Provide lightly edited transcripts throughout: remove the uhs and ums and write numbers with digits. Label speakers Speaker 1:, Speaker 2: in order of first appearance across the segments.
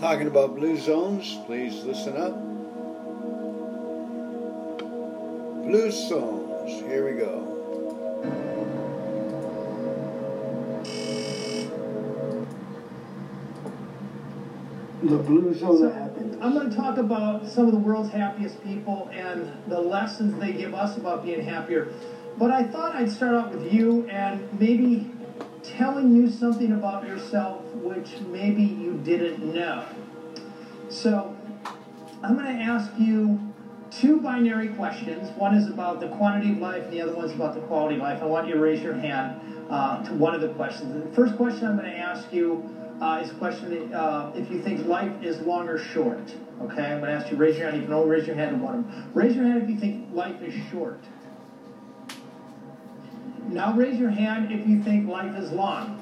Speaker 1: Talking about blue zones, please listen up. Blue zones, here we go.
Speaker 2: The blue zone of happiness.
Speaker 3: I'm going to talk about some of the world's happiest people and the lessons they give us about being happier. But I thought I'd start out with you and maybe telling you something about yourself which maybe you didn't know. So I'm going to ask you two binary questions. One is about the quantity of life and the other one is about the quality of life. I want you to raise your hand to one of the questions. The first question I'm going to ask you is a question if you think life is long or short. Okay, I'm going to ask you to raise your hand. You can only raise your hand to one of them. Raise your hand if you think life is short. Now raise your hand if you think life is long.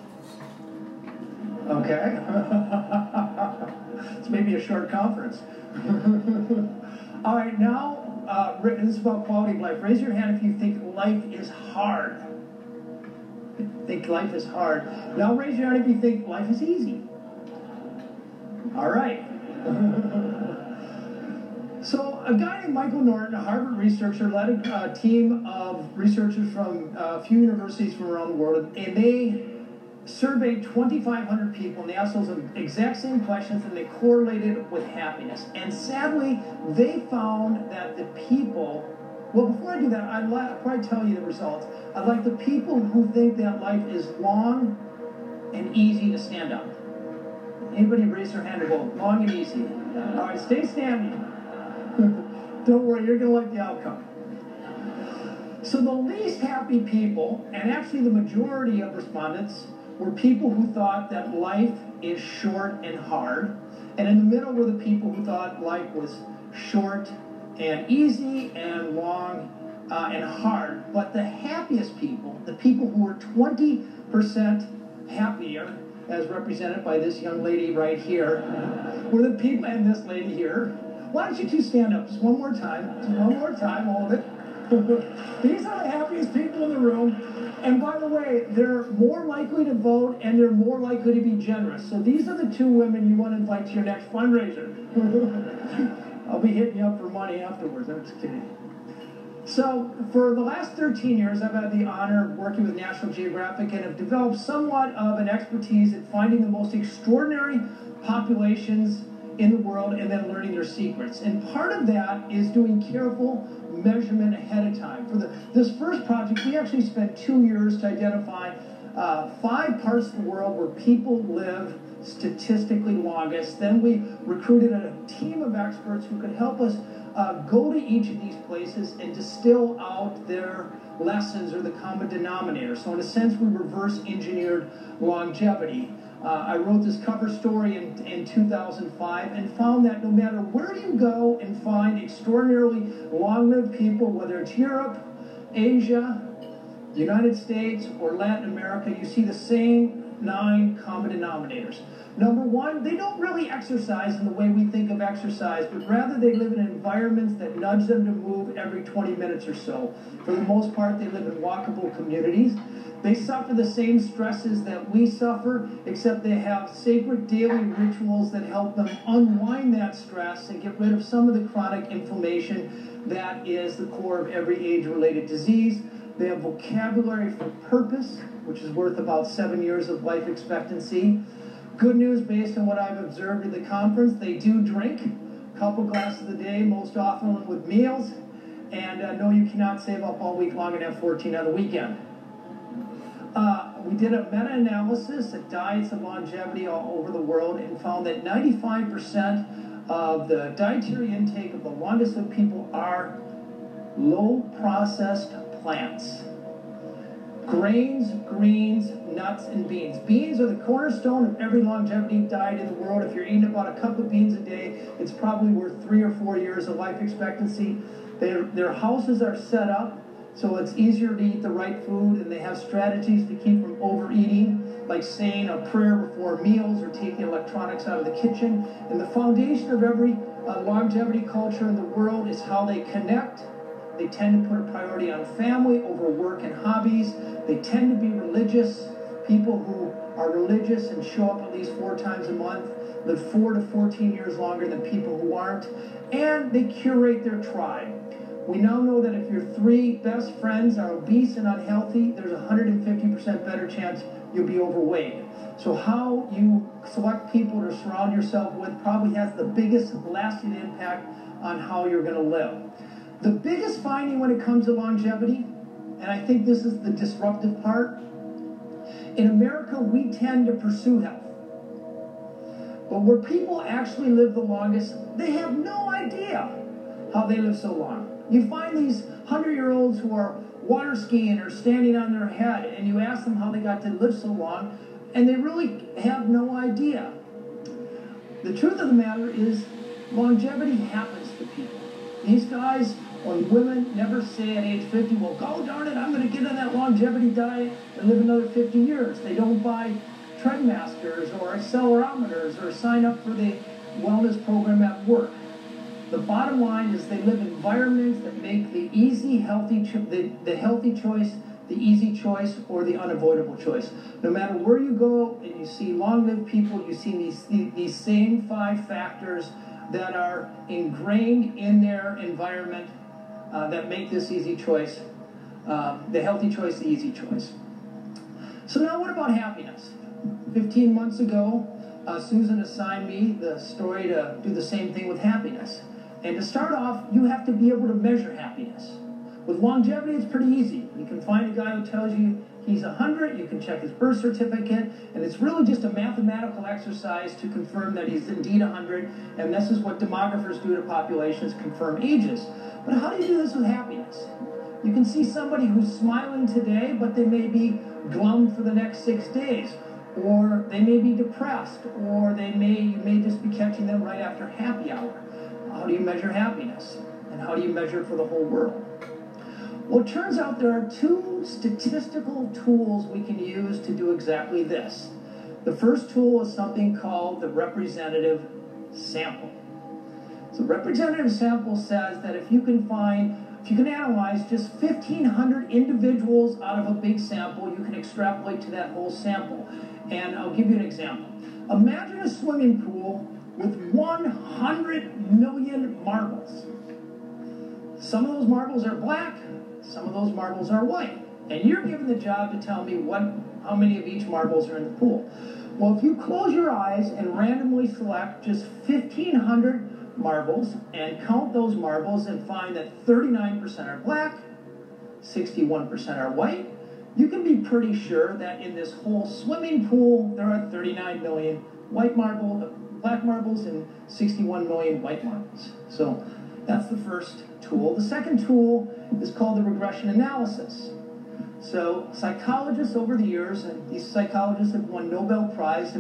Speaker 3: Okay. It's maybe a short conference. All right, now this is about quality of life. Raise your hand if you think life is hard. Think life is hard. Now raise your hand if you think life is easy. All right. So a guy named Michael Norton, a Harvard researcher, led a team of researchers from a few universities from around the world, and they surveyed 2,500 people, and they asked those exact same questions, and they correlated with happiness. And sadly, they found that the people, well, before I do that, I'll probably tell you the results. I'd like the people who think that life is long and easy to stand up. Anybody raise their hand and go, long and easy? All right, stay standing. Don't worry, you're going to like the outcome. So the least happy people, and actually the majority of respondents, were people who thought that life is short and hard. And in the middle were the people who thought life was short and easy and long and hard. But the happiest people, the people who were 20% happier, as represented by this young lady right here, were the people, and this lady here. Why don't you two stand up just one more time? Just one more time, hold it. These are the happiest people in the room. And by the way, they're more likely to vote and they're more likely to be generous. So these are the two women you want to invite to your next fundraiser. I'll be hitting you up for money afterwards. I'm just kidding. So for the last 13 years, I've had the honor of working with National Geographic and have developed somewhat of an expertise in finding the most extraordinary populations in the world and then learning their secrets. And part of that is doing careful measurement ahead of time. For this first project, we actually spent 2 years to identify 5 parts of the world where people live statistically longest. Then we recruited a team of experts who could help us go to each of these places and distill out their lessons or the common denominator. So in a sense, we reverse engineered longevity. I wrote this cover story in 2005 and found that no matter where you go and find extraordinarily long-lived people, whether it's Europe, Asia, the United States, or Latin America, you see the same 9 common denominators. Number one, they don't really exercise in the way we think of exercise, but rather they live in environments that nudge them to move every 20 minutes or so. For the most part, they live in walkable communities. They suffer the same stresses that we suffer, except they have sacred daily rituals that help them unwind that stress and get rid of some of the chronic inflammation that is the core of every age-related disease. They have vocabulary for purpose, which is worth about 7 years of life expectancy. Good news, based on what I've observed at the conference, they do drink a couple glasses a day, most often with meals. And no, you cannot save up all week long and have 14 on the weekend. We did a meta-analysis at diets and longevity all over the world and found that 95% of the dietary intake of the longest lived people are low-processed plants. Grains, greens, nuts, and beans. Beans are the cornerstone of every longevity diet in the world. If you're eating about a cup of beans a day, it's probably worth 3 or 4 years of life expectancy. Their houses are set up so it's easier to eat the right food, and they have strategies to keep from overeating, like saying a prayer before meals or taking electronics out of the kitchen. And the foundation of every longevity culture in the world is how they connect. They tend to put a priority on family over work and hobbies. They tend to be religious. people who are religious and show up at least 4 times a month live 4 to 14 years longer than people who aren't, and they curate their tribe. We now know that if your 3 best friends are obese and unhealthy, there's a 150% better chance you'll be overweight. So how you select people to surround yourself with probably has the biggest lasting impact on how you're going to live. The biggest finding when it comes to longevity, and I think this is the disruptive part, in America we tend to pursue health. But where people actually live the longest, they have no idea how they live so long. You find these 100-year-olds who are water skiing or standing on their head, and you ask them how they got to live so long, and they really have no idea. The truth of the matter is longevity happens to people. These guys or women never say at age 50, well, go darn it, I'm going to get on that longevity diet and live another 50 years. They don't buy Trendmasters or accelerometers or sign up for the wellness program at work. The bottom line is they live in environments that make the easy, healthy, the healthy choice, the easy choice, or the unavoidable choice. No matter where you go and you see long-lived people, you see these same 5 factors that are ingrained in their environment that make this easy choice, the healthy choice, the easy choice. So now what about happiness? 15 months ago, Susan assigned me the story to do the same thing with happiness. And to start off, you have to be able to measure happiness. With longevity, it's pretty easy. You can find a guy who tells you he's 100, you can check his birth certificate, and it's really just a mathematical exercise to confirm that he's indeed 100, and this is what demographers do to populations, confirm ages. But how do you do this with happiness? You can see somebody who's smiling today, but they may be glum for the next 6 days, or they may be depressed, or you may just be catching them right after happy hour. How do you measure happiness? And how do you measure it for the whole world? Well, it turns out there are 2 statistical tools we can use to do exactly this. The first tool is something called the representative sample. So representative sample says that if you can analyze just 1,500 individuals out of a big sample, you can extrapolate to that whole sample. And I'll give you an example. Imagine a swimming pool with 100 million marbles. Some of those marbles are black, some of those marbles are white. And you're given the job to tell me how many of each marbles are in the pool. Well, if you close your eyes and randomly select just 1,500 marbles and count those marbles and find that 39% are black, 61% are white, you can be pretty sure that in this whole swimming pool, there are 39 million black marbles and 61 million white marbles. So that's the first tool. The second tool is called the regression analysis. So psychologists over the years, and these psychologists have won Nobel Prizes,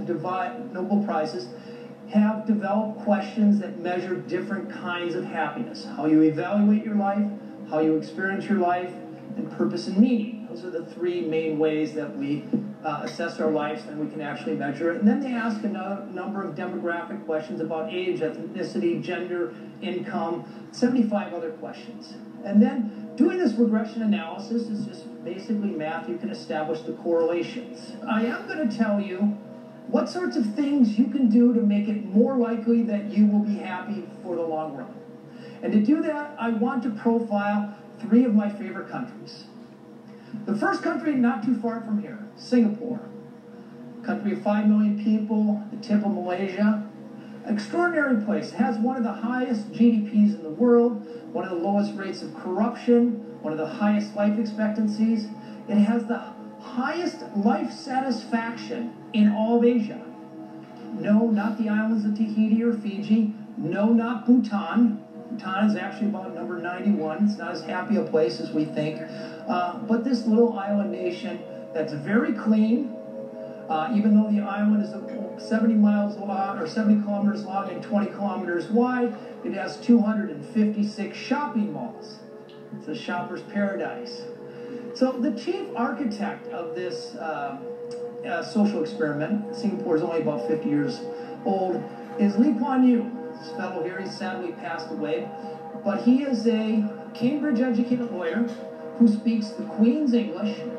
Speaker 3: have developed questions that measure different kinds of happiness. How you evaluate your life, how you experience your life, and purpose and meaning. Those are the 3 main ways that we assess our lives and we can actually measure it. And then they ask a number of demographic questions about age, ethnicity, gender, income, 75 other questions. And then doing this regression analysis is just basically math. You can establish the correlations. I am going to tell you what sorts of things you can do to make it more likely that you will be happy for the long run. And to do that, I want to profile 3 of my favorite countries. The first country not too far from here, Singapore. A country of 5 million people, the tip of Malaysia. Extraordinary place. It has one of the highest GDPs in the world, one of the lowest rates of corruption, one of the highest life expectancies. It has the highest life satisfaction in all of Asia. No, not the islands of Tahiti or Fiji. No, not Bhutan. Bhutan is actually about number 91. It's not as happy a place as we think. But this little island nation that's very clean, even though the island is 70 miles long or 70 kilometers long and 20 kilometers wide, it has 256 shopping malls. It's a shopper's paradise. So the chief architect of this social experiment, Singapore is only about 50 years old, is Lee Kuan Yew. This fellow here, he sadly passed away, but he is a Cambridge-educated lawyer who speaks the Queen's English,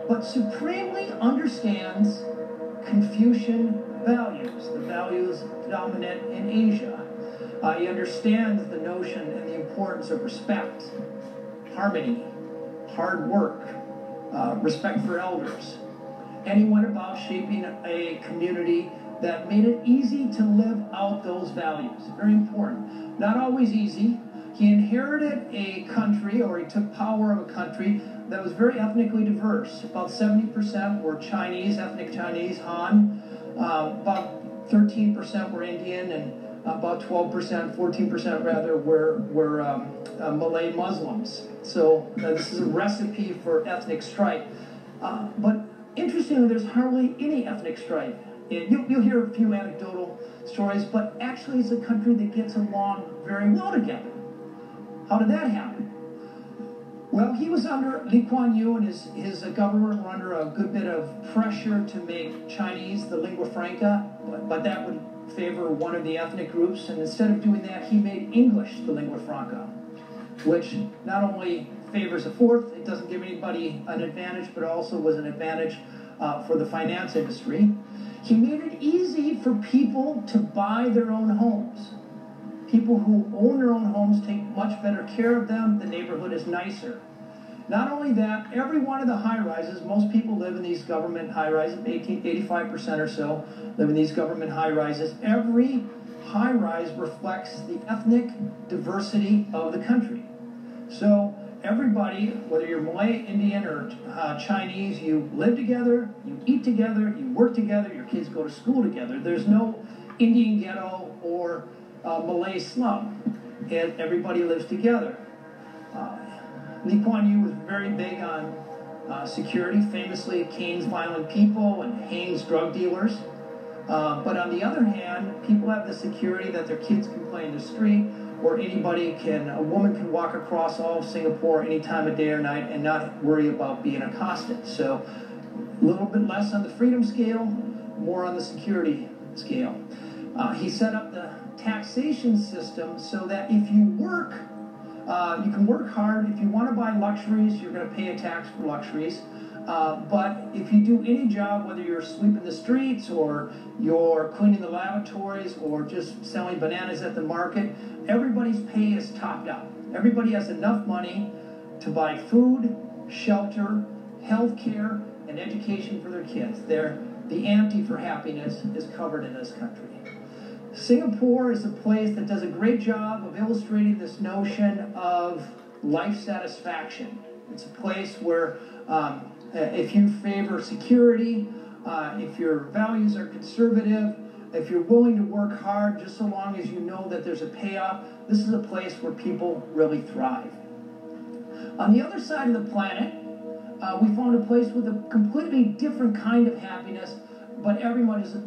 Speaker 3: but supremely understands Confucian values, the values dominant in Asia. He understands the notion and the importance of respect, harmony, hard work, respect for elders. And he went about shaping a community that made it easy to live out those values. Very important. Not always easy. He inherited a country, or he took power of a country that was very ethnically diverse. About 70% were Chinese, ethnic Chinese, Han. About 13% were Indian, and about 12%, 14% rather, were Malay Muslims. So this is a recipe for ethnic strife. But interestingly, there's hardly any ethnic strife. You'll hear a few anecdotal stories, but actually it's a country that gets along very well together. How did that happen? Well, he was under Lee Kuan Yew, and his government were under a good bit of pressure to make Chinese the lingua franca, but that would favor one of the ethnic groups, and instead of doing that, he made English the lingua franca, which not only favors a fourth, it doesn't give anybody an advantage, but also was an advantage for the finance industry. He made it easy for people to buy their own homes. People who own their own homes take much better care of them. The neighborhood is nicer. Not only that, every one of the high-rises, most people live in these government high-rises, 85% or so live in these government high-rises. Every high-rise reflects the ethnic diversity of the country. So everybody, whether you're Malay, Indian, or Chinese, you live together, you eat together, you work together, your kids go to school together. There's no Indian ghetto or Malay slum, and everybody lives together. Lee Kuan Yew was very big on security, famously canes violent people and hangs drug dealers. But on the other hand, people have the security that their kids can play in the street, or a woman can walk across all of Singapore any time of day or night and not worry about being accosted. So a little bit less on the freedom scale, more on the security scale. He set up the taxation system so that if you work, you can work hard. If you want to buy luxuries, you're going to pay a tax for luxuries. But if you do any job, whether you're sweeping the streets or you're cleaning the lavatories or just selling bananas at the market, everybody's pay is topped up. Everybody has enough money to buy food, shelter, health care, and education for their kids. The ante for happiness is covered in this country. Singapore is a place that does a great job of illustrating this notion of life satisfaction. It's a place where if you favor security, if your values are conservative, if you're willing to work hard just so long as you know that there's a payoff, this is a place where people really thrive. On the other side of the planet, we found a place with a completely different kind of happiness, but every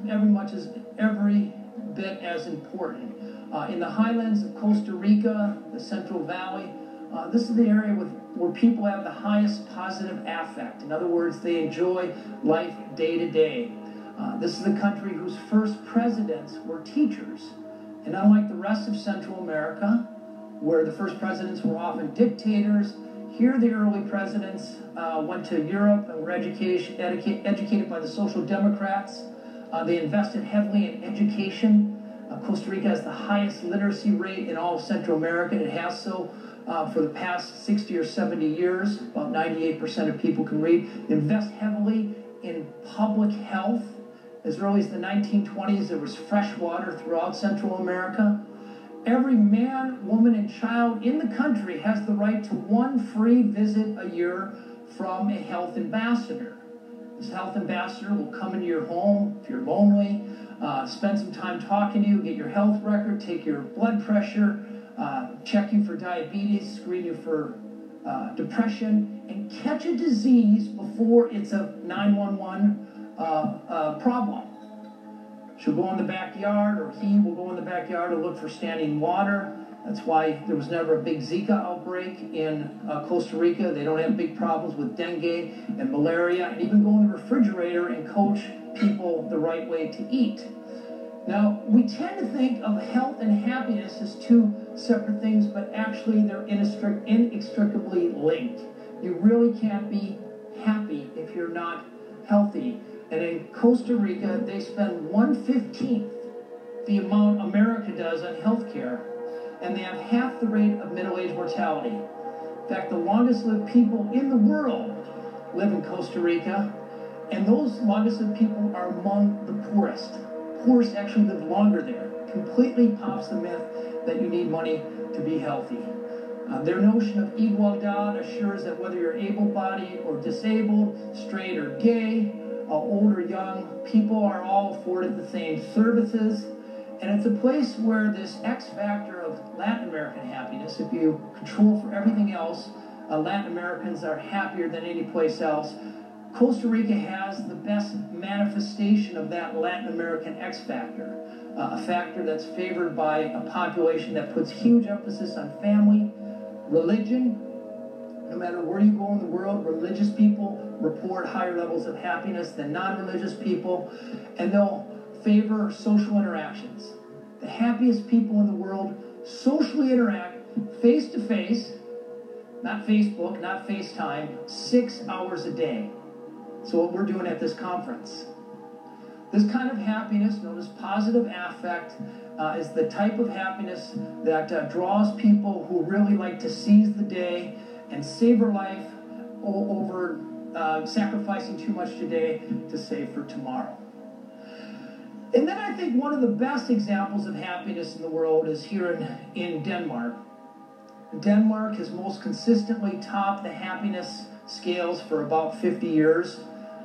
Speaker 3: bit as important. In the highlands of Costa Rica, the Central Valley, this is the area where people have the highest positive affect. In other words, they enjoy life day to day. This is the country whose first presidents were teachers. And unlike the rest of Central America, where the first presidents were often dictators, here the early presidents went to Europe and were educated by the Social Democrats. They invested heavily in education. Costa Rica has the highest literacy rate in all of Central America. It has so for the past 60 or 70 years. About 98% of people can read. Invest heavily in public health. As early as the 1920s, there was fresh water throughout Central America. Every man, woman, and child in the country has the right to one free visit a year from a health ambassador. This health ambassador will come into your home if you're lonely, spend some time talking to you, get your health record, take your blood pressure, check you for diabetes, screen you for depression, and catch a disease before it's a 911 problem. She'll go in the backyard, or he will go in the backyard to look for standing water. That's why there was never a big Zika outbreak in Costa Rica. They don't have big problems with dengue and malaria, and even go in the refrigerator and coach people the right way to eat. Now, we tend to think of health and happiness as two separate things, but actually they're inextricably linked. You really can't be happy if you're not healthy. And in Costa Rica, they spend 1/15 the amount America does on health care, and they have half the rate of middle-age mortality. In fact, the longest-lived people in the world live in Costa Rica, and those longest-lived people are among the poorest. Poorest actually live longer there. Completely pops the myth that you need money to be healthy. Their notion of igualdad assures that whether you're able-bodied or disabled, straight or gay, old or young, people are all afforded the same services. And it's a place where this X factor of Latin American happiness, if you control for everything else, Latin Americans are happier than any place else. Costa Rica has the best manifestation of that Latin American X factor, a factor that's favored by a population that puts huge emphasis on family, religion. No matter where you go in the world, religious people report higher levels of happiness than non-religious people, and they'll favor social interactions. The happiest people in the world socially interact face-to-face, not Facebook, not FaceTime, 6 hours a day. So what we're doing at this conference. This kind of happiness, known as positive affect, is the type of happiness that draws people who really like to seize the day and savor life over sacrificing too much today to save for tomorrow. And then I think one of the best examples of happiness in the world is here in Denmark. Denmark has most consistently topped the happiness scales for about 50 years.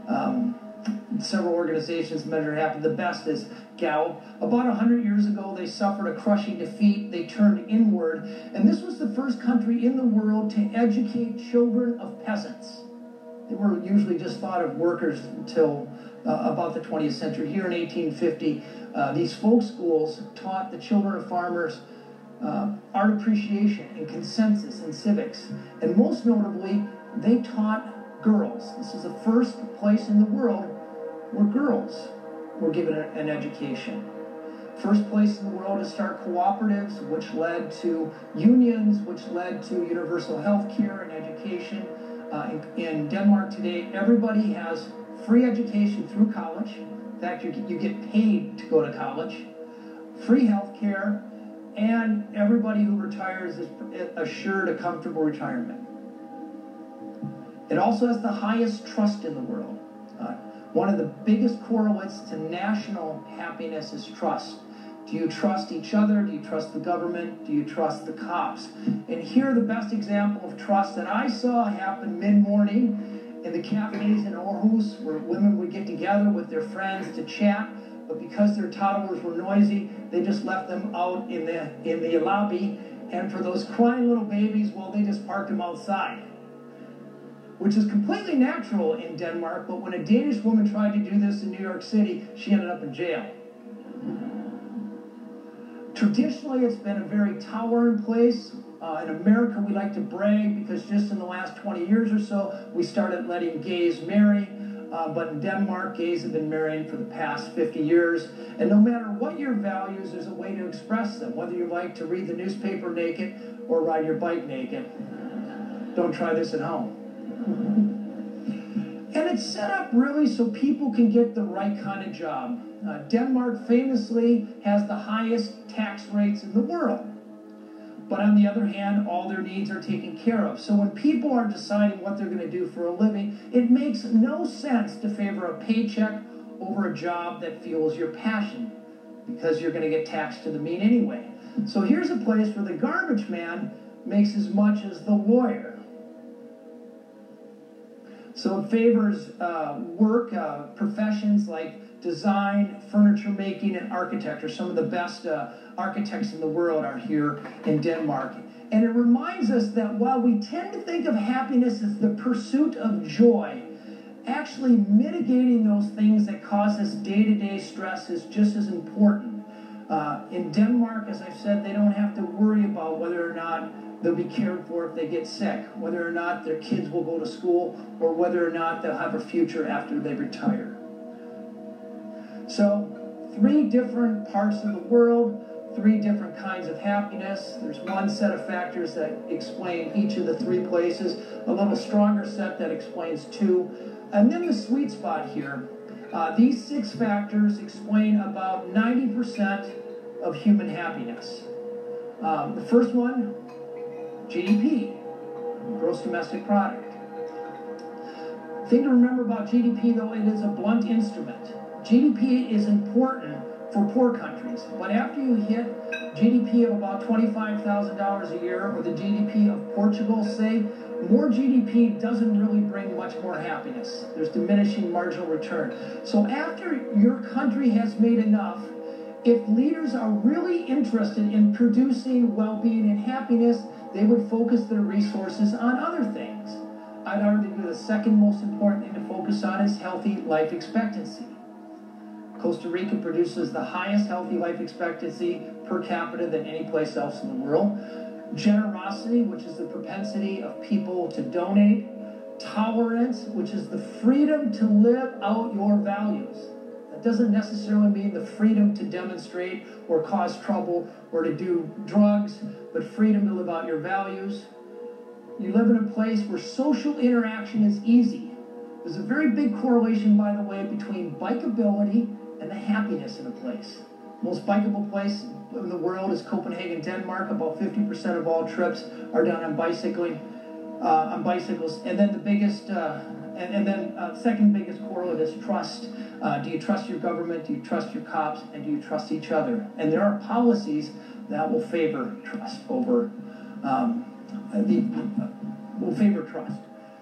Speaker 3: Several organizations measure happiness. The best is Gallup. About 100 years ago, they suffered a crushing defeat. They turned inward. And this was the first country in the world to educate children of peasants. They were usually just thought of workers until about the 20th century. Here in 1850, these folk schools taught the children of farmers art appreciation and consensus and civics. And most notably, they taught girls. This is the first place in the world where girls were given an education. First place in the world to start cooperatives, which led to unions, which led to universal health care and education. In Denmark today, everybody has free education through college. In fact, you get paid to go to college. Free health care, and everybody who retires is assured a comfortable retirement. It also has the highest trust in the world. One of the biggest correlates to national happiness is trust. Do you trust each other? Do you trust the government? Do you trust the cops? And here, the best example of trust that I saw happen mid-morning in the cafes in Aarhus, where women would get together with their friends to chat, but because their toddlers were noisy, they just left them out in the lobby. And for those crying little babies, well, they just parked them outside, which is completely natural in Denmark. But when a Danish woman tried to do this in New York City, she ended up in jail. Traditionally, it's been a very tolerant place. In America, we like to brag because just in the last 20 years or so, we started letting gays marry. But in Denmark, gays have been marrying for the past 50 years. And no matter what your values, there's a way to express them. Whether you like to read the newspaper naked or ride your bike naked. Don't try this at home. And it's set up really so people can get the right kind of job. Denmark famously has the highest tax rates in the world. But on the other hand, all their needs are taken care of. So when people are deciding what they're going to do for a living, it makes no sense to favor a paycheck over a job that fuels your passion, because you're going to get taxed to the mean anyway. So here's a place where the garbage man makes as much as the lawyer. So it favors work, professions like design, furniture making, and architecture. Some of the best architects in the world are here in Denmark. And it reminds us that while we tend to think of happiness as the pursuit of joy, actually mitigating those things that cause us day-to-day stress is just as important. In Denmark, as I've said, they don't have to worry about whether or not they'll be cared for if they get sick, whether or not their kids will go to school, or whether or not they'll have a future after they retire. So, 3 different parts of the world, 3 different kinds of happiness. There's one set of factors that explain each of the 3 places, a little stronger set that explains 2. And then the sweet spot here. These 6 factors explain about 90% of human happiness. The first one, GDP, gross domestic product. The thing to remember about GDP, though, it is a blunt instrument. GDP is important for poor countries, but after you hit GDP of about $25,000 a year, or the GDP of Portugal, say, more GDP doesn't really bring much more happiness. There's diminishing marginal return. So after your country has made enough, if leaders are really interested in producing well-being and happiness, they would focus their resources on other things. I'd argue the second most important thing to focus on is healthy life expectancy. Costa Rica produces the highest healthy life expectancy per capita than any place else in the world. Generosity, which is the propensity of people to donate. Tolerance, which is the freedom to live out your values. That doesn't necessarily mean the freedom to demonstrate or cause trouble or to do drugs, but freedom to live out your values. You live in a place where social interaction is easy. There's a very big correlation, by the way, between bikeability and the happiness in a place. Most bikeable place in the world is Copenhagen, Denmark. About 50% of all trips are done on bicycles. And then the biggest, second biggest correlate is trust. Do you trust your government? Do you trust your cops? And do you trust each other? And there are policies that will favor trust over will favor trust.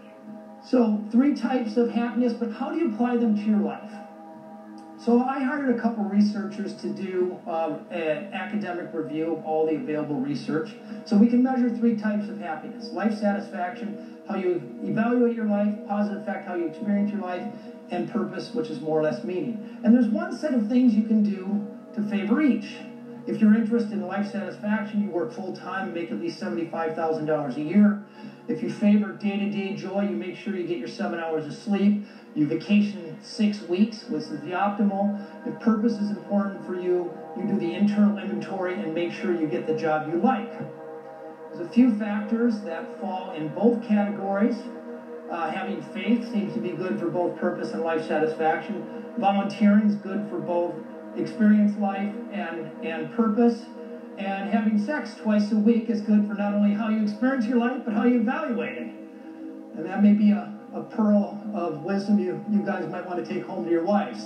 Speaker 3: So 3 types of happiness, but how do you apply them to your life? So I hired a couple researchers to do an academic review of all the available research. So we can measure 3 types of happiness: life satisfaction, how you evaluate your life; positive effect, how you experience your life; and purpose, which is more or less meaning. And there's one set of things you can do to favor each. If you're interested in life satisfaction, you work full-time and make at least $75,000 a year. If you favor day-to-day joy, you make sure you get your 7 hours of sleep. You vacation 6 weeks, which is the optimal. If purpose is important for you, you do the internal inventory and make sure you get the job you like. There's a few factors that fall in both categories. Having faith seems to be good for both purpose and life satisfaction. Volunteering is good for both experience life and purpose. And having sex twice a week is good for not only how you experience your life, but how you evaluate it. And that may be a pearl of wisdom you guys might want to take home to your wives.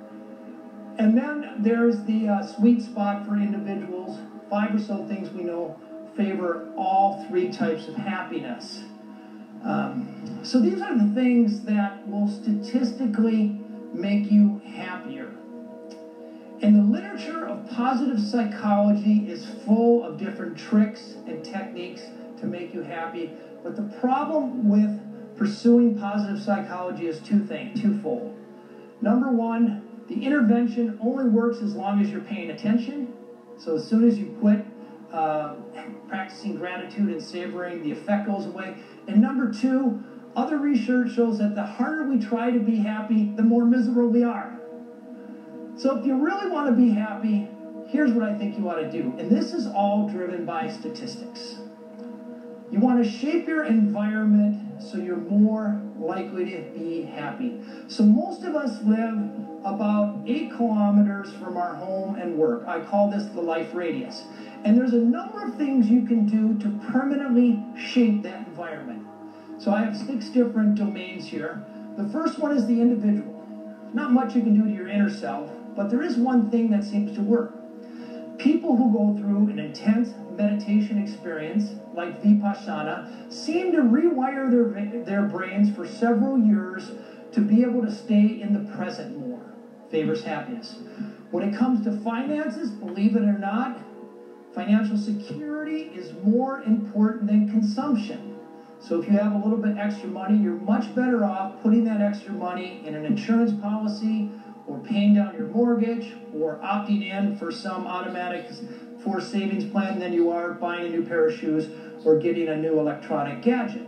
Speaker 3: And then there's the sweet spot for individuals. 5 or so things we know favor all 3 types of happiness. So these are the things that will statistically make you happier. And the literature of positive psychology is full of different tricks and techniques to make you happy. But the problem with pursuing positive psychology is twofold. Number one, the intervention only works as long as you're paying attention. So as soon as you quit practicing gratitude and savoring, the effect goes away. And number two, other research shows that the harder we try to be happy, the more miserable we are. So if you really want to be happy, here's what I think you ought to do. And this is all driven by statistics. You want to shape your environment so you're more likely to be happy. So most of us live about 8 kilometers from our home and work. I call this the life radius. And there's a number of things you can do to permanently shape that environment. So I have 6 different domains here. The first one is the individual. Not much you can do to your inner self, but there is one thing that seems to work. People who go through an intense meditation experience, like Vipassana, seem to rewire their brains for several years to be able to stay in the present more. Favors happiness. When it comes to finances, believe it or not, financial security is more important than consumption. So if you have a little bit extra money, you're much better off putting that extra money in an insurance policy, or paying down your mortgage, or opting in for some automatic forced savings plan than you are buying a new pair of shoes or getting a new electronic gadget.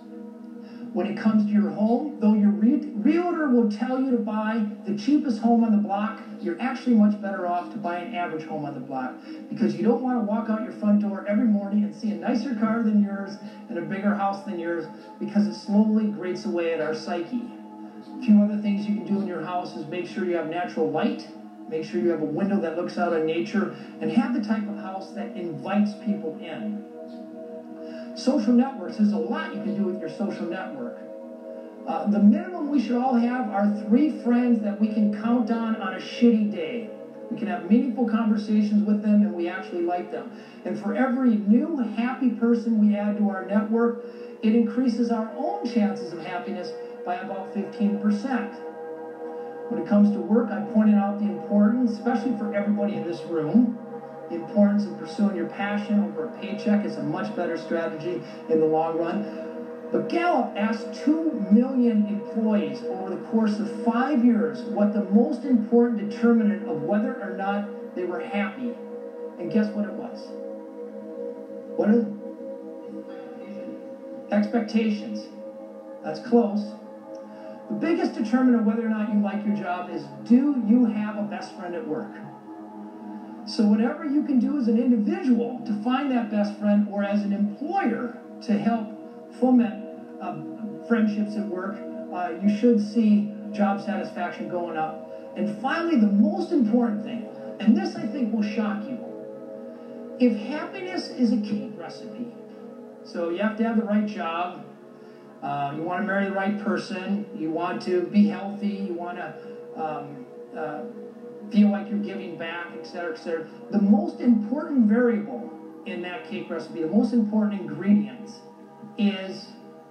Speaker 3: When it comes to your home, though your realtor will tell you to buy the cheapest home on the block, you're actually much better off to buy an average home on the block, because you don't want to walk out your front door every morning and see a nicer car than yours and a bigger house than yours, because it slowly grates away at our psyche. A few other things you can do in your house is make sure you have natural light, make sure you have a window that looks out on nature, and have the type of house that invites people in. Social networks, there's a lot you can do with your social network. The minimum we should all have are 3 friends that we can count on a shitty day. We can have meaningful conversations with them and we actually like them. And for every new happy person we add to our network, it increases our own chances of happiness by about 15%. When it comes to work, I pointed out the importance, especially for everybody in this room, the importance of pursuing your passion over a paycheck is a much better strategy in the long run. But Gallup asked 2 million employees over the course of 5 years what the most important determinant of whether or not they were happy. And guess what it was? What is it? Expectations. That's close. The biggest determinant of whether or not you like your job is, do you have a best friend at work? So whatever you can do as an individual to find that best friend, or as an employer to help foment friendships at work, you should see job satisfaction going up. And finally, the most important thing, and this I think will shock you, if happiness is a cake recipe, so you have to have the right job, you want to marry the right person, you want to be healthy, you want to feel like you're giving back, etc., etc. The most important variable in that cake recipe, the most important ingredient, is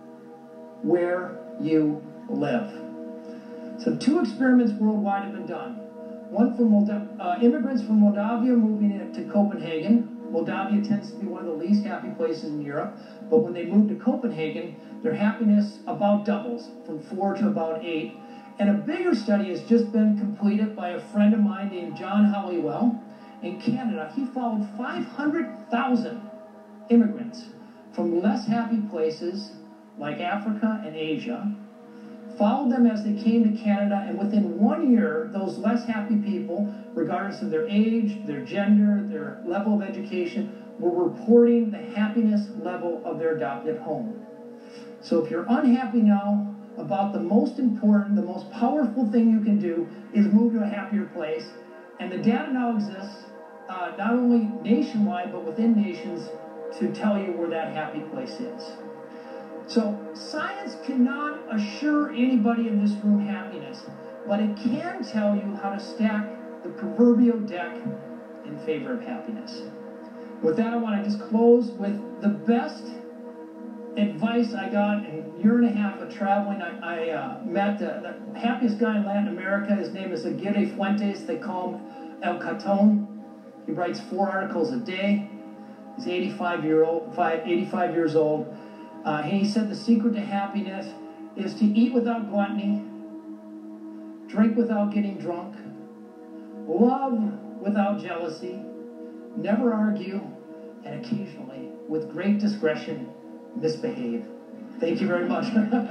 Speaker 3: where you live. So 2 experiments worldwide have been done. One from immigrants from Moldavia moving to Copenhagen. Moldavia tends to be one of the least happy places in Europe, but when they move to Copenhagen, their happiness about doubles, from 4 to about 8. And a bigger study has just been completed by a friend of mine named John Halliwell in Canada. He followed 500,000 immigrants from less happy places like Africa and Asia, followed them as they came to Canada, and within 1 year, those less happy people, regardless of their age, their gender, their level of education, were reporting the happiness level of their adopted home. So if you're unhappy now about the most important, the most powerful thing you can do is move to a happier place, and the data now exists, not only nationwide, but within nations, to tell you where that happy place is. So science cannot assure anybody in this room happiness, but it can tell you how to stack the proverbial deck in favor of happiness. With that, I want to just close with the best advice I got in a year and a half of traveling. I met the happiest guy in Latin America. His name is Aguirre Fuentes. They call him El Caton. He writes 4 articles a day. He's 85 years old. And he said the secret to happiness is to eat without gluttony, drink without getting drunk, love without jealousy, never argue, and occasionally, with great discretion, misbehave. Thank you very much.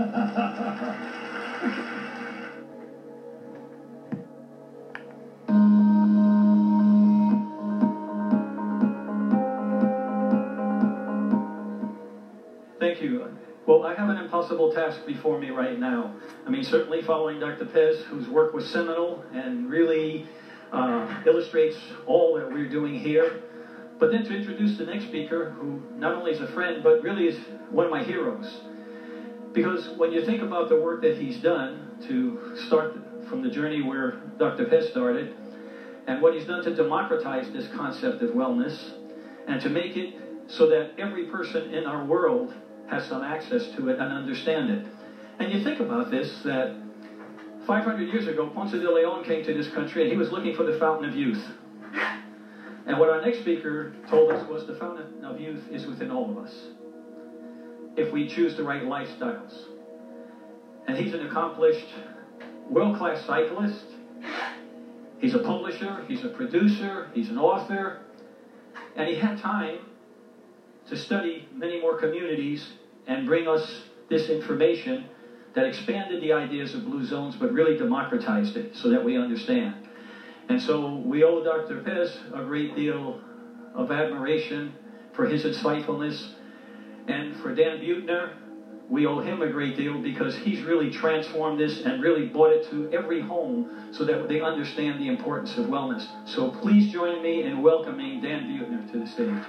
Speaker 4: Thank you. Well, I have an impossible task before me right now. I mean, certainly following Dr. Pez, whose work was seminal and really illustrates all that we're doing here. But then to introduce the next speaker, who not only is a friend, but really is one of my heroes. Because when you think about the work that he's done to start from the journey where Dr. Pez started, and what he's done to democratize this concept of wellness, and to make it so that every person in our world has some access to it and understand it. And you think about this, that 500 years ago, Ponce de Leon came to this country and he was looking for the fountain of youth. And what our next speaker told us was the fountain of youth is within all of us, if we choose the right lifestyles. And he's an accomplished, world-class cyclist. He's a publisher, he's a producer, he's an author, and he had time to study many more communities and bring us this information that expanded the ideas of blue zones, but really democratized it so that we understand. And so we owe Dr. Pez a great deal of admiration for his insightfulness, and for Dan Buettner, we owe him a great deal because he's really transformed this and really brought it to every home so that they understand the importance of wellness. So please join me in welcoming Dan Buettner to the stage.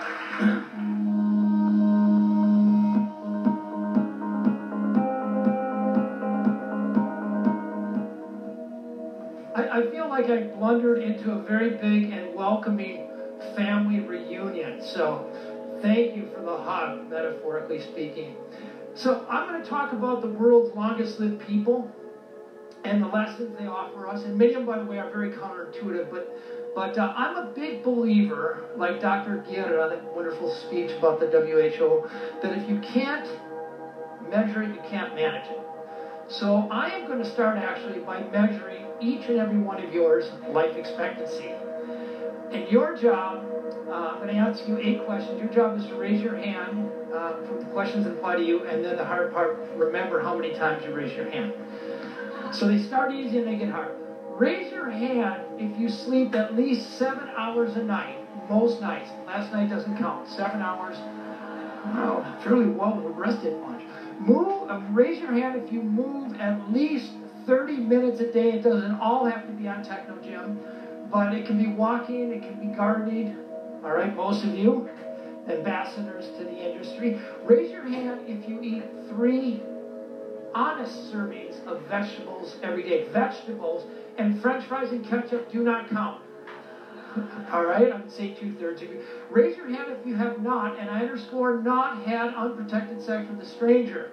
Speaker 3: I feel like I blundered into a very big and welcoming family reunion. So thank you for the hug, metaphorically speaking. So I'm going to talk about the world's longest lived people and the lessons they offer us. And many of them, by the way, are very counterintuitive. But I'm a big believer, like Dr. Guerra, that wonderful speech about the WHO, that if you can't measure it, you can't manage it. So I am going to start actually by measuring each and every one of yours life expectancy. And your job, I'm going to ask you 8 questions. Your job is to raise your hand for the questions that apply to you, and then the hard part, remember how many times you raise your hand. So they start easy and they get hard. Raise your hand if you sleep at least 7 hours a night, most nights. Last night doesn't count. 7 hours. Wow, fairly well rested much. Raise your hand if you move at least 30 minutes a day. It doesn't all have to be on Techno Gym, but it can be walking, it can be gardening. All right, most of you, ambassadors to the industry. Raise your hand if you eat 3 honest servings of vegetables every day. Vegetables and French fries and ketchup do not count. All right, I would say 2/3 of you. Raise your hand if you have not, and I underscore not, had unprotected sex with a stranger.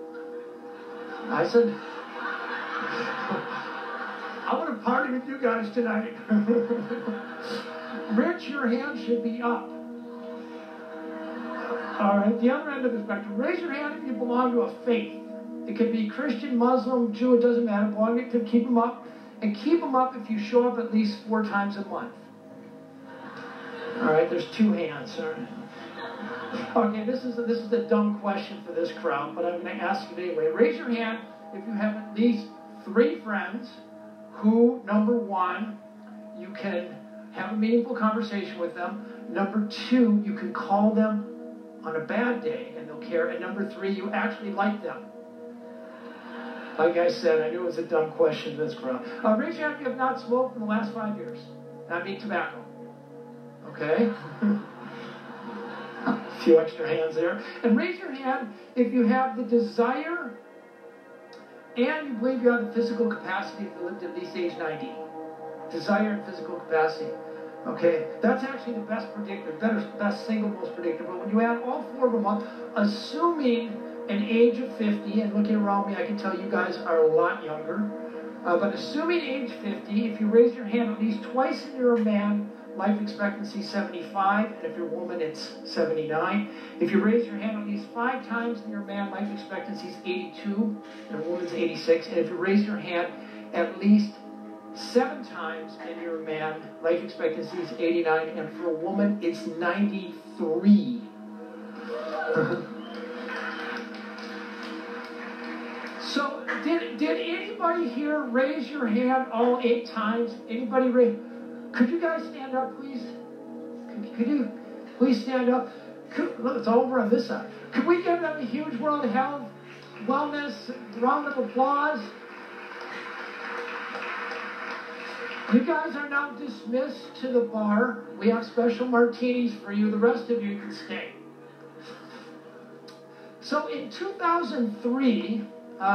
Speaker 3: I said, I want to party with you guys tonight. Rich, your hand should be up. All right, the other end of the spectrum. Raise your hand if you belong to a faith. It could be Christian, Muslim, Jew, it doesn't matter. Belong to keep them up. And keep them up if you show up at least 4 times a month. All right, there's 2 hands. All right. Okay, this is a dumb question for this crowd, but I'm going to ask it anyway. Raise your hand if you have at least 3 friends who, number 1, you can have a meaningful conversation with them. Number 2, you can call them on a bad day and they'll care. And number 3, you actually like them. Like I said, I knew it was a dumb question to this crowd. Raise your hand if you have not smoked in the last 5 years. I mean tobacco. Okay? A few extra hands there. And raise your hand if you have the desire and you believe you have the physical capacity to live to at least age 90. Desire and physical capacity. Okay? That's actually the best predictor, best single most predictor. But when you add all 4 of them up, assuming an age of 50, and looking around me, I can tell you guys are a lot younger. But assuming age 50, if you raise your hand at least twice and you're a man, life expectancy 75, and if you're a woman, it's 79. If you raise your hand at least 5 times and you're a man, life expectancy is 82, and a woman's 86. And if you raise your hand at least 7 times and you're a man, life expectancy is 89, and for a woman, it's 93. So, did anybody here raise your hand all 8 times? Anybody raise? Could you guys stand up, please? Could you please stand up? Look, it's over on this side. Could we give them a huge World Health Wellness round of applause? You guys are now dismissed to the bar. We have special martinis for you. The rest of you can stay. So in 2003,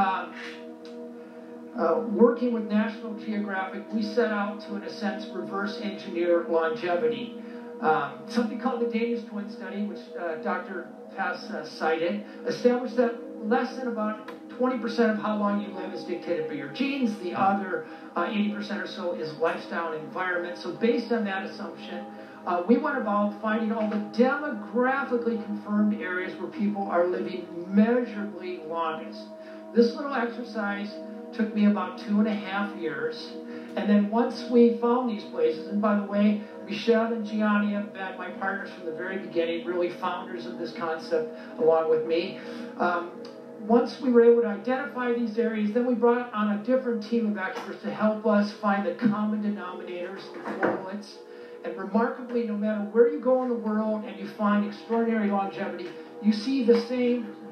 Speaker 3: working with National Geographic, we set out to, in a sense, reverse engineer longevity. Something called the Danish Twin Study, which Dr. Pass cited, established that less than about 20% of how long you live is dictated by your genes. The other 80% or so is lifestyle and environment. So based on that assumption, we went about finding all the demographically confirmed areas where people are living measurably longest. This little exercise took me about 2.5 years. And then once we found these places, and by the way, Michelle and Gianni have been my partners from the very beginning, really founders of this concept along with me. Once we were able to identify these areas, then we brought on a different team of experts to help us find the common denominators, the correlates. And remarkably, no matter where you go in the world and you find extraordinary longevity, you see the same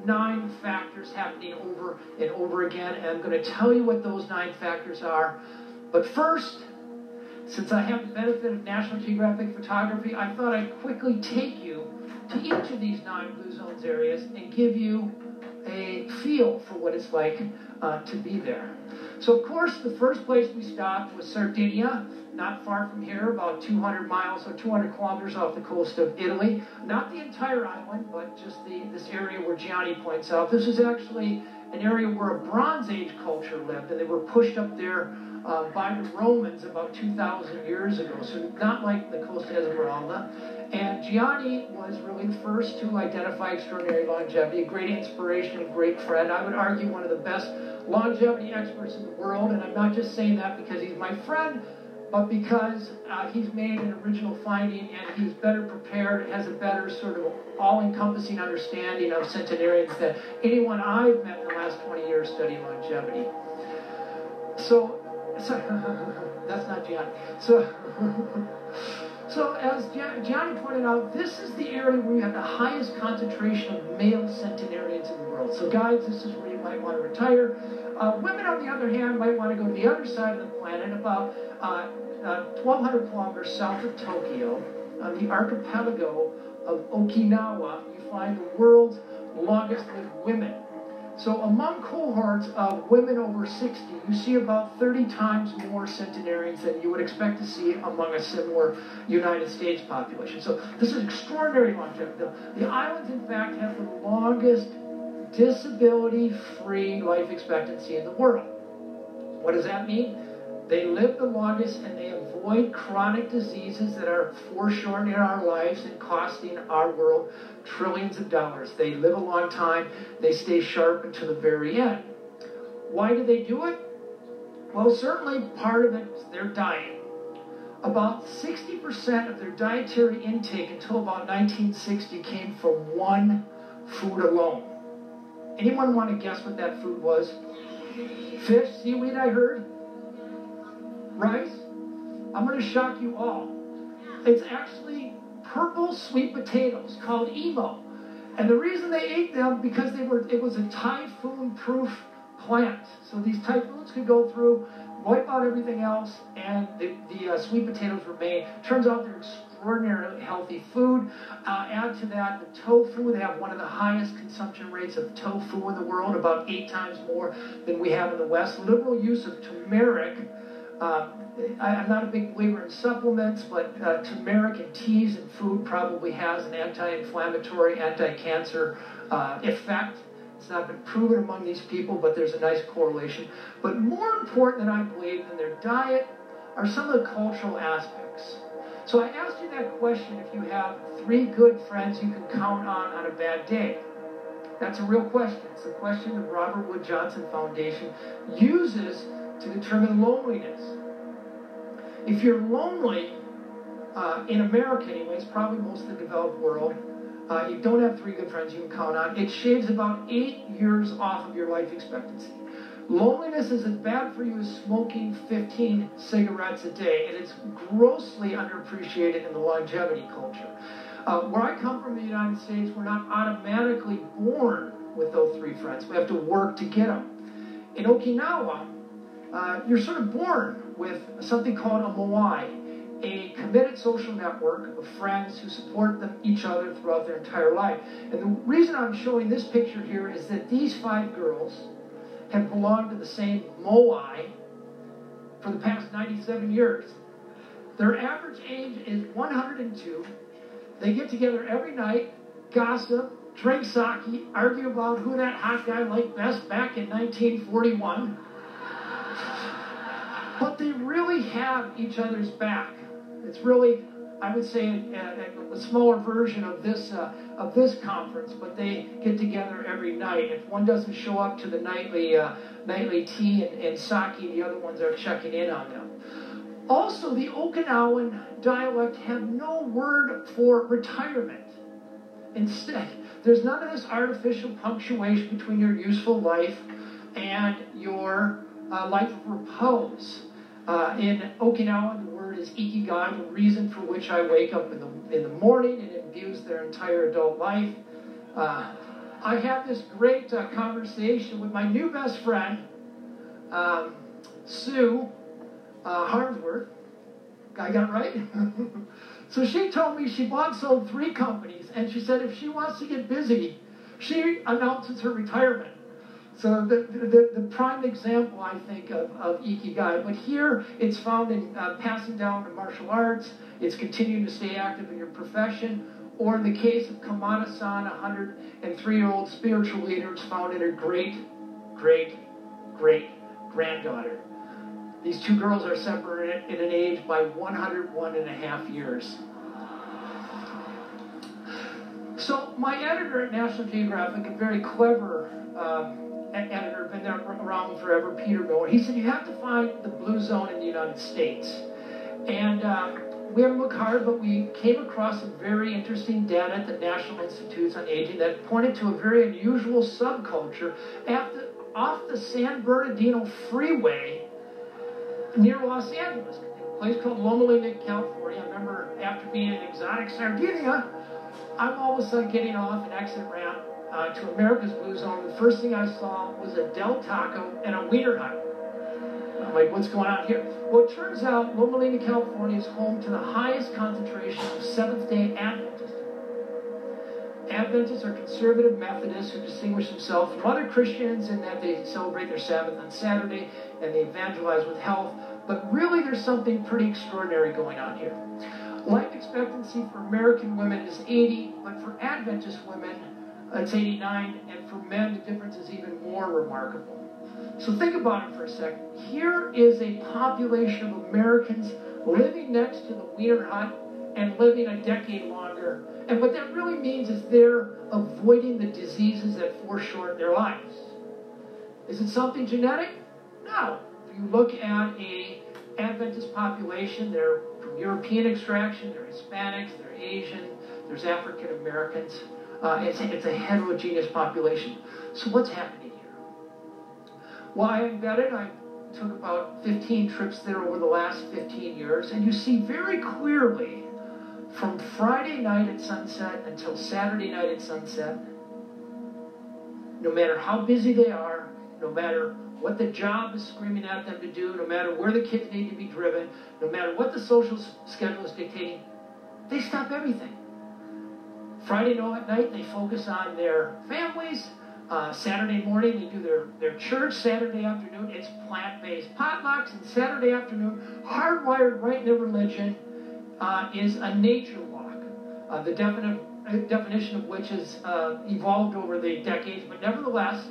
Speaker 5: 9 factors happening over and over again, and I'm going to tell you what those 9 factors are. But first, since I have the benefit of National Geographic photography, I thought I'd quickly take you to each of these 9 blue zones areas and give you a feel for what it's like to be there. So, of course, the first place we stopped was Sardinia, not far from here, about 200 miles or 200 kilometers off the coast of Italy. Not the entire island, but just this area where Gianni points out. This is actually an area where a Bronze Age culture lived, and they were pushed up there by the Romans about 2,000 years ago, so not like the Costa Esmeralda. And Gianni was really the first to identify extraordinary longevity, a great inspiration, a great friend. I would argue one of the best longevity experts in the world, and I'm not just saying that because he's my friend, but because he's made an original finding and he's better prepared, has a better sort of all-encompassing understanding of centenarians than anyone I've met in the last 20 years studying longevity. So that's not Gianni. So as Gianni pointed out, this is the area where you have the highest concentration of male centenarians in the world. So guys, this is where you might want to retire. Women, on the other hand, might want to go to the other side of the planet, about 1,200 kilometers south of Tokyo, on the archipelago of Okinawa. You find the world's longest lived women. So among cohorts of women over 60, you see about 30 times more centenarians than you would expect to see among a similar United States population. So this is extraordinary longevity. The islands, in fact, have the longest disability-free life expectancy in the world. What does that mean? They live the longest and they avoid chronic diseases that are foreshortening our lives and costing our world trillions of dollars. They live a long time. They stay sharp until the very end. Why do they do it? Well, certainly part of it is their diet. About 60% of their dietary intake until about 1960 came from one food alone. Anyone want to guess what that food was? Fish, seaweed, I heard. Rice? I'm going to shock you all. It's actually purple sweet potatoes called emo. And the reason they ate them, because it was a typhoon-proof plant. So these typhoons could go through, wipe out everything else, and the sweet potatoes remain. Turns out they're extraordinarily healthy food. Add to that the tofu. They have one of the highest consumption rates of tofu in the world, about 8 times more than we have in the West. Liberal use of turmeric. I'm not a big believer in supplements, but turmeric in teas and food probably has an anti-inflammatory, anti-cancer effect. It's not been proven among these people, but there's a nice correlation. But more important than I believe than their diet are some of the cultural aspects. So I asked you that question: if you have 3 good friends you can count on a bad day. That's a real question. It's a question the Robert Wood Johnson Foundation uses to determine loneliness. If you're lonely, in America anyways, probably most of the developed world, you don't have 3 good friends you can count on, it shaves about 8 years off of your life expectancy. Loneliness is as bad for you as smoking 15 cigarettes a day, and it's grossly underappreciated in the longevity culture. Where I come from, in the United States, we're not automatically born with those 3 friends. We have to work to get them. In Okinawa, you're sort of born with something called a moai, a committed social network of friends who support each other throughout their entire life. And the reason I'm showing this picture here is that these 5 girls have belonged to the same moai for the past 97 years. Their average age is 102. They get together every night, gossip, drink sake, argue about who that hot guy liked best back in 1941. But they really have each other's back. It's really, I would say, a smaller version of this conference, but they get together every night. If one doesn't show up to the nightly tea and sake, the other ones are checking in on them. Also, the Okinawan dialect have no word for retirement. Instead, there's none of this artificial punctuation between your useful life and your life of repose. In Okinawa, the word is ikigai, the reason for which I wake up in the morning, and it imbues their entire adult life. I have this great conversation with my new best friend, Sue Harmsworth. I got it right? So she told me she bought and sold 3 companies, and she said if she wants to get busy, she announces her retirement. So the prime example, I think, of Ikigai. But here it's found in passing down to martial arts, it's continuing to stay active in your profession, or in the case of Kamada-san, a 103-year-old spiritual leader, it's found in her great-great-great-granddaughter. These 2 girls are separated in an age by 101.5 years. So my editor at National Geographic, a very clever editor, been there around forever, Peter Miller, he said, you have to find the blue zone in the United States. And we haven't looked hard, but we came across some very interesting data at the National Institutes on Aging that pointed to a very unusual subculture off the San Bernardino Freeway near Los Angeles, a place called Loma Linda, California. I remember after being in exotic Sardinia, I'm all of a sudden getting off an exit ramp to America's Blue Zone. The first thing I saw was a Del Taco and a Wiener Hut. I'm like, what's going on here? Well, it turns out Loma Linda, California is home to the highest concentration of Seventh-day Adventists. Adventists are conservative Methodists who distinguish themselves from other Christians in that they celebrate their Sabbath on Saturday and they evangelize with health. But really, there's something pretty extraordinary going on here. Life expectancy for American women is 80, but for Adventist women, it's 89, and for men, the difference is even more remarkable. So think about it for a second. Here is a population of Americans living next to the Wiener Hut and living a decade longer. And what that really means is they're avoiding the diseases that foreshorten their lives. Is it something genetic? No. If you look at a Adventist population, they're from European extraction, they're Hispanics, they're Asian, there's African Americans. It's a heterogeneous population. So what's happening here? Well, I embedded, I took about 15 trips there over the last 15 years, and you see very clearly from Friday night at sunset until Saturday night at sunset, no matter how busy they are, no matter what the job is screaming at them to do, no matter where the kids need to be driven, no matter what the social schedule is dictating, they stop everything. Friday night, they focus on their families. Saturday morning, they do their church. Saturday afternoon, it's plant-based potlucks. And Saturday afternoon, hardwired right in their religion, is a nature walk. The definition of which has evolved over the decades, but nevertheless,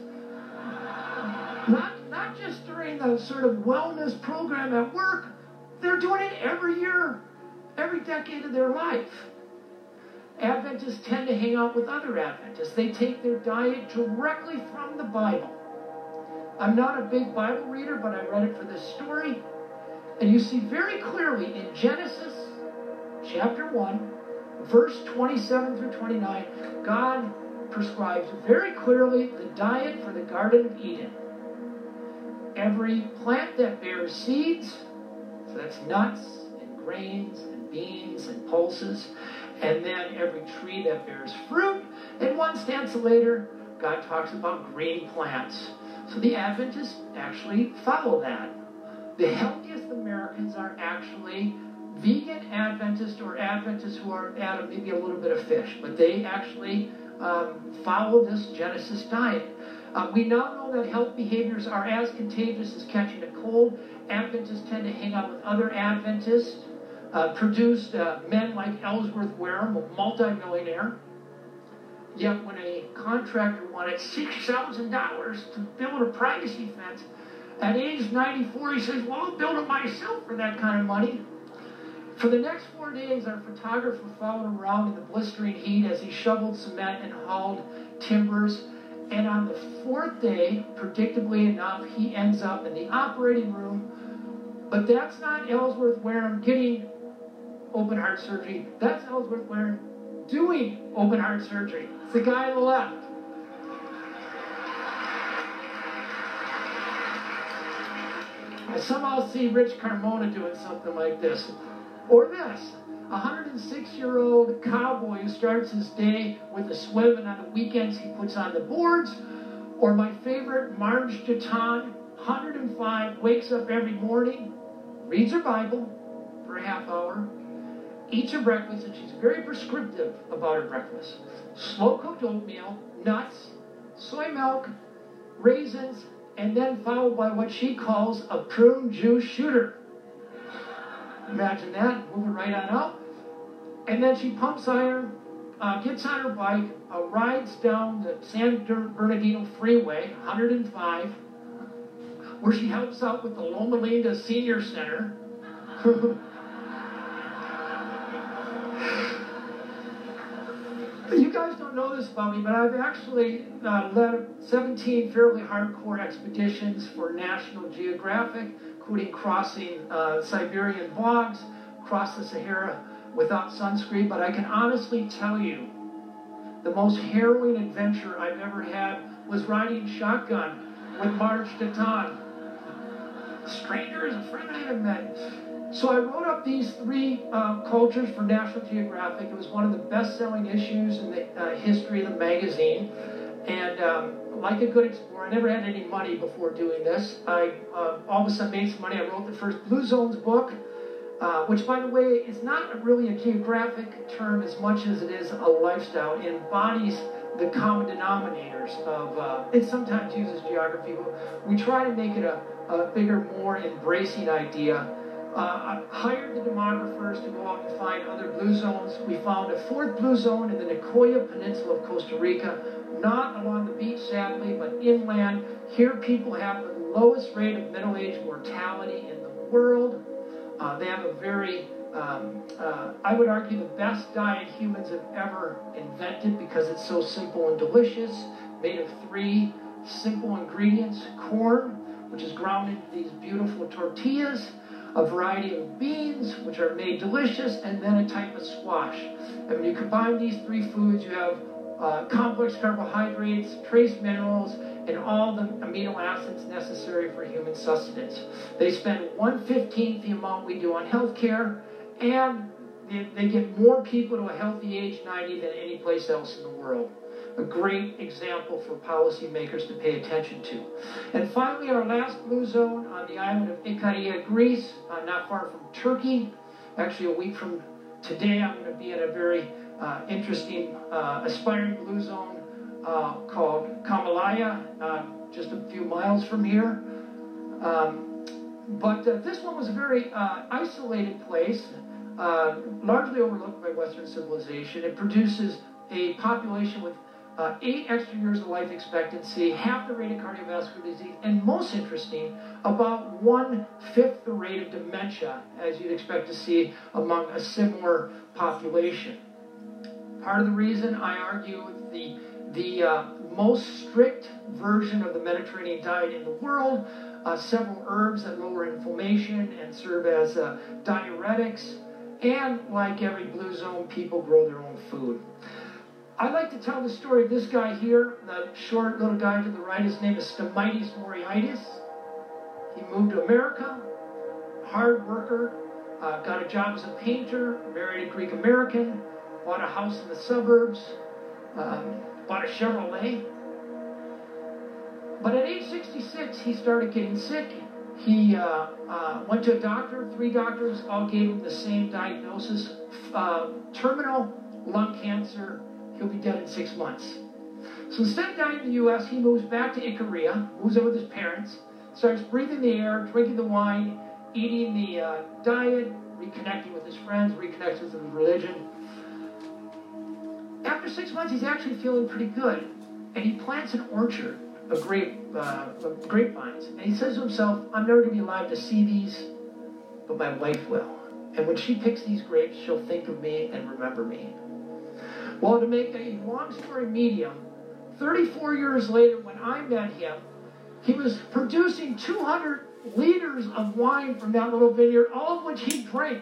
Speaker 5: not just during the sort of wellness program at work, they're doing it every year, every decade of their life. Adventists tend to hang out with other Adventists. They take their diet directly from the Bible. I'm not a big Bible reader, but I read it for this story. And you see very clearly in Genesis chapter 1, verse 27 through 29, God prescribes very clearly the diet for the Garden of Eden. Every plant that bears seeds, so that's nuts and grains and beans and pulses, and then every tree that bears fruit. And one stanza later, God talks about green plants. So the Adventists actually follow that. The healthiest Americans are actually vegan Adventists or Adventists who are at maybe a little bit of fish, but they actually follow this Genesis diet. We now know that health behaviors are as contagious as catching a cold. Adventists tend to hang out with other Adventists. Produced men like Ellsworth Wareham, a multimillionaire. Yet when a contractor wanted $6,000 to build a privacy fence, at age 94, he says, well, I'll build it myself for that kind of money. For the next 4 days, our photographer followed him around in the blistering heat as he shoveled cement and hauled timbers. And on the 4th day, predictably enough, he ends up in the operating room. But that's not Ellsworth Wareham getting open heart surgery. That's Ellsworth Wareham doing open heart surgery. It's the guy on the left. I somehow see Rich Carmona doing something like this. Or this. 106-year-old cowboy who starts his day with a swim, and on the weekends he puts on the boards. Or my favorite, Marge Deton, 105, wakes up every morning, reads her Bible for a half hour, eats her breakfast, and she's very prescriptive about her breakfast. Slow-cooked oatmeal, nuts, soy milk, raisins, and then followed by what she calls a prune juice shooter. Imagine that, moving right on up. And then she pumps iron, gets on her bike, rides down the San Bernardino Freeway, 105, where she helps out with the Loma Linda Senior Center. You guys don't know this about me, but I've actually led 17 fairly hardcore expeditions for National Geographic, including crossing Siberian bogs, across the Sahara without sunscreen. But I can honestly tell you, the most harrowing adventure I've ever had was riding shotgun with Marge Deton. Stranger is a friend I haven't met. So I wrote up these 3 cultures for National Geographic. It was one of the best-selling issues in the history of the magazine. And like a good explorer, I never had any money before doing this. I all of a sudden made some money. I wrote the first Blue Zones book, which, by the way, is not really a geographic term as much as it is a lifestyle. It embodies the common denominators of, it sometimes uses geography, but we try to make it a bigger, more embracing idea. I hired the demographers to go out and find other blue zones. We found a 4th blue zone in the Nicoya Peninsula of Costa Rica, not along the beach, sadly, but inland. Here people have the lowest rate of middle-age mortality in the world. They have a very, I would argue, the best diet humans have ever invented because it's so simple and delicious, made of 3 simple ingredients: corn, which is ground into these beautiful tortillas, a variety of beans, which are made delicious, and then a type of squash. And when you combine these 3 foods, you have complex carbohydrates, trace minerals, and all the amino acids necessary for human sustenance. They spend 1/15 the amount we do on healthcare, and they get more people to a healthy age 90 than any place else in the world. A great example for policymakers to pay attention to. And finally, our last blue zone on the island of Ikaria, Greece, not far from Turkey. Actually, a week from today, I'm going to be in a very interesting, aspiring blue zone called Kamalaya, just a few miles from here. But this one was a very isolated place, largely overlooked by Western civilization. It produces a population with 8 extra years of life expectancy, half the rate of cardiovascular disease, and most interesting, about 1/5 the rate of dementia, as you'd expect to see among a similar population. Part of the reason, I argue, the most strict version of the Mediterranean diet in the world, several herbs that lower inflammation and serve as diuretics, and like every blue zone, people grow their own food. I like to tell the story of this guy here, the short little guy to the right. His name is Stamatis Moriaitis. He moved to America, hard worker, got a job as a painter, married a Greek American, bought a house in the suburbs, bought a Chevrolet. But at age 66, he started getting sick. He went to a doctor. 3 doctors all gave him the same diagnosis: terminal lung cancer. He'll be dead in 6 months. So instead of dying in the U.S., he moves back to Ikaria, moves in with his parents, starts breathing the air, drinking the wine, eating the diet, reconnecting with his friends, reconnecting with his religion. After 6 months, he's actually feeling pretty good, and he plants an orchard of grapevines. And he says to himself, I'm never going to be alive to see these, but my wife will. And when she picks these grapes, she'll think of me and remember me. Well, to make a long story medium, 34 years later, when I met him, he was producing 200 liters of wine from that little vineyard, all of which he drank.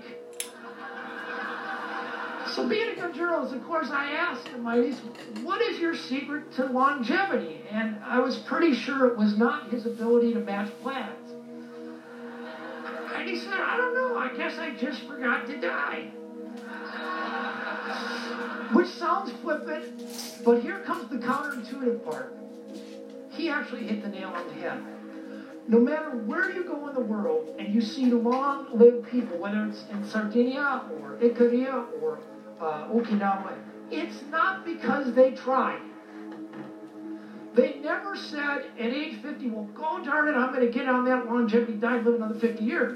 Speaker 5: So being a good journalist, of course, I asked him, what is your secret to longevity? And I was pretty sure it was not his ability to match plaids. And he said, I don't know, I guess I just forgot to die. Which sounds flippant, but here comes the counterintuitive part. He actually hit the nail on the head. No matter where you go in the world and you see long-lived people, whether it's in Sardinia or Ikaria or Okinawa, it's not because they tried. They never said at age 50, well, go darn it, I'm going to get on that longevity diet, live another 50 years.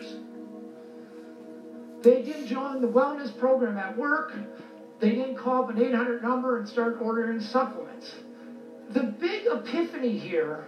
Speaker 5: They didn't join the wellness program at work. They didn't call up an 800 number and start ordering supplements. The big epiphany here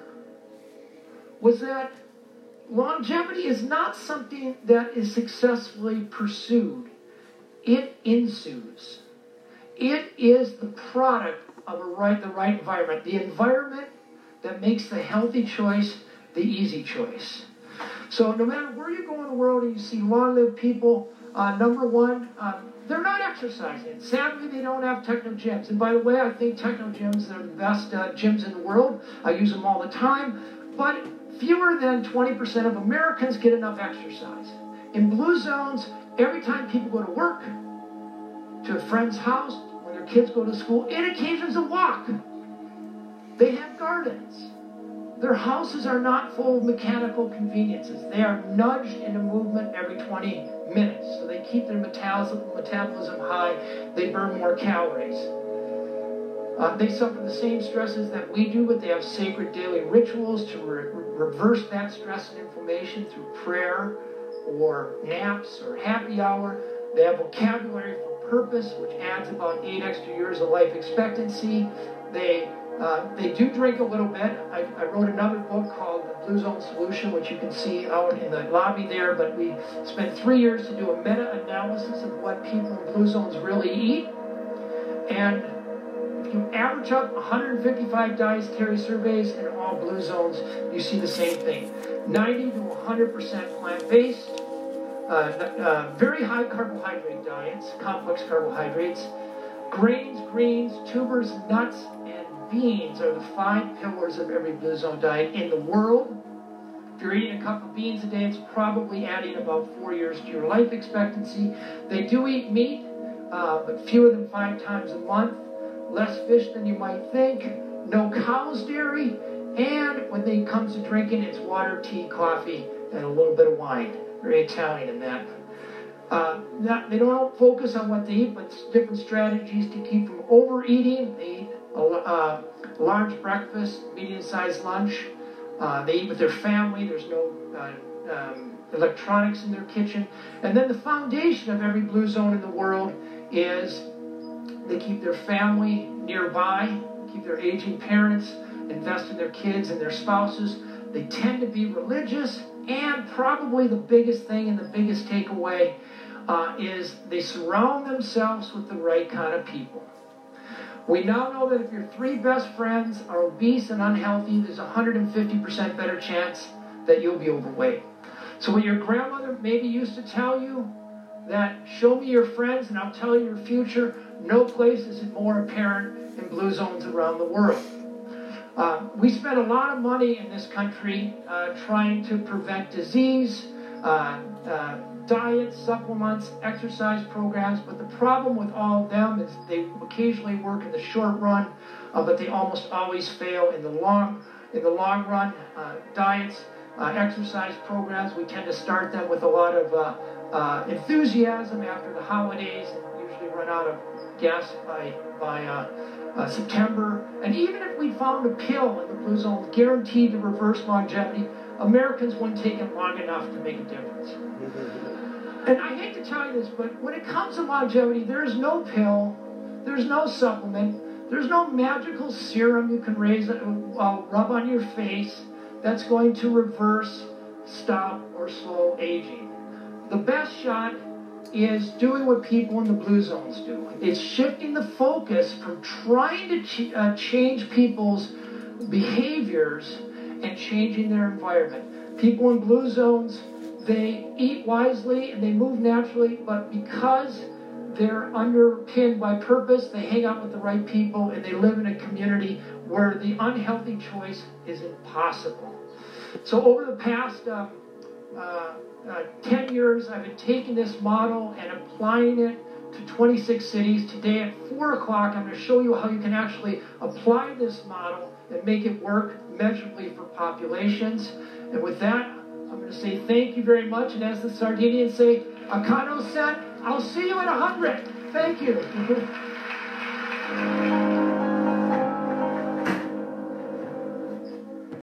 Speaker 5: was that longevity is not something that is successfully pursued. It ensues. It is the product of the right environment. The environment that makes the healthy choice the easy choice. So no matter where you go in the world and you see long-lived people, number one, they're not exercising. Sadly, they don't have techno gyms. And by the way, I think techno gyms are the best gyms in the world. I use them all the time. But fewer than 20% of Americans get enough exercise. In blue zones, every time people go to work, to a friend's house, when their kids go to school, it occasions a walk. They have gardens. Their houses are not full of mechanical conveniences. They are nudged into movement every 20 minutes. So they keep their metabolism high. They burn more calories. They suffer the same stresses that we do, but they have sacred daily rituals to reverse that stress and inflammation through prayer or naps or happy hour. They have vocabulary for purpose, which adds about 8 extra years of life expectancy. They do drink a little bit. I wrote another book called The Blue Zone Solution, which you can see out in the lobby there, but we spent 3 years to do a meta-analysis of what people in blue zones really eat. And if you average up 155 dietary surveys in all blue zones, you see the same thing. 90 to 100% plant-based, very high carbohydrate diets, complex carbohydrates, grains, greens, tubers, nuts, and beans are the 5 pillars of every blue zone diet in the world. If you're eating a cup of beans a day, it's probably adding about 4 years to your life expectancy. They do eat meat, but fewer than 5 times a month. Less fish than you might think. No cow's dairy. And when it comes to drinking, it's water, tea, coffee, and a little bit of wine. Very Italian in that. They don't focus on what they eat, but different strategies to keep from overeating. They eat a large breakfast, medium-sized lunch. They eat with their family. There's no electronics in their kitchen. And then the foundation of every blue zone in the world is they keep their family nearby, keep their aging parents, invest in their kids and their spouses. They tend to be religious, and probably the biggest thing and the biggest takeaway is they surround themselves with the right kind of people. We now know that if your 3 best friends are obese and unhealthy, there's a 150% better chance that you'll be overweight. So what your grandmother maybe used to tell you, that show me your friends and I'll tell you your future, no place is it more apparent in blue zones around the world. We spend a lot of money in this country trying to prevent disease, diets, supplements, exercise programs, but the problem with all of them is they occasionally work in the short run, but they almost always fail in the long run. Diets, exercise programs, we tend to start them with a lot of enthusiasm after the holidays and usually run out of gas by September. And even if we found a pill in the blue zone guaranteed to reverse longevity, Americans wouldn't take it long enough to make a difference. And I hate to tell you this, but when it comes to longevity, there is no pill, there's no supplement, there's no magical serum you can rub on your face that's going to reverse, stop, or slow aging. The best shot is doing what people in the blue zones do. It's shifting the focus from trying to change people's behaviors and changing their environment. People in blue zones, they eat wisely and they move naturally, but because they're underpinned by purpose, they hang out with the right people and they live in a community where the unhealthy choice is impossible. So over the past 10 years, I've been taking this model and applying it to 26 cities. Today at 4 o'clock, I'm going to show you how you can actually apply this model and make it work measurably for populations. And with that, I'm going to say thank you very much. And as the Sardinians say, Akano Set, I'll see you at 100. Thank you.